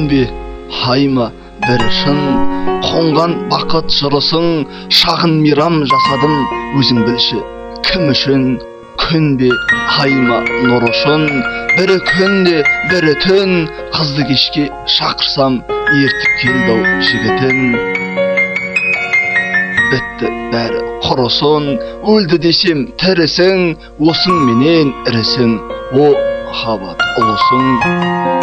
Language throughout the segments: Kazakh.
бе хайма бір шын, қонған бақыт жырысың, шағын мейрам жасадым өзің білші кім үшін. Күн бе айма нұр ұшын, бірі күнде бірі түн, қызды кешке шақырсам ертіп келді-ау жігітін. Бітті бәрі құрысын, өлді десем тірісің, осың менен ірісің, о махаббат ұлысың.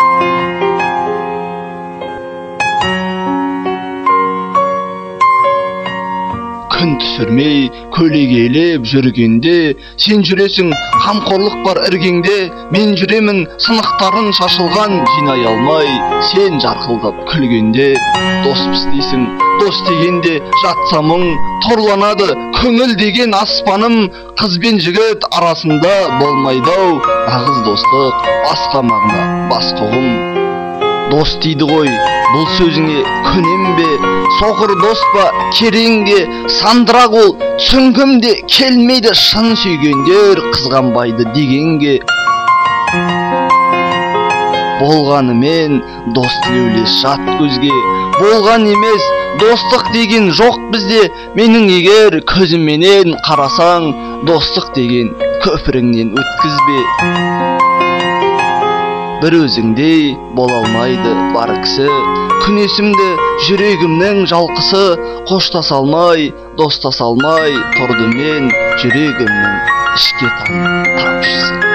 Күн түсірмей көлегейлеп жүргенде, сен жүресің қамқорлық бар іргеңде, мен жүремін сынықтарын шашылған жинай алмай, сен жарқылдап күлгенде. Доспыз дейсің, дос дегенде жатса мұң, торланады көңіл деген аспаным, қыз бен жігіт арасында болмайды-ау нағыз достық, басқа мағына басқа ұғым. Дос дейді ғой, бұл сөзіңе көнем бе, соқыр дос па кереңге, сандырақ ол түсінгім де келмейді, шын сүйгендер қызғанбайды дегенге. Болғанымен дос тілеулес жат көзге, болған емес достық деген жоқ бізде. Менің егер көзімменен қарасаң, достық деген көпіріңнен өткізбе. Бір өзіңдей бола алмайды бар кісі, күнесімді жүрегімнің жалқысы, қоштаса алмай, достаса алмай тұрды мен жүрегімнің ішке тамшысы.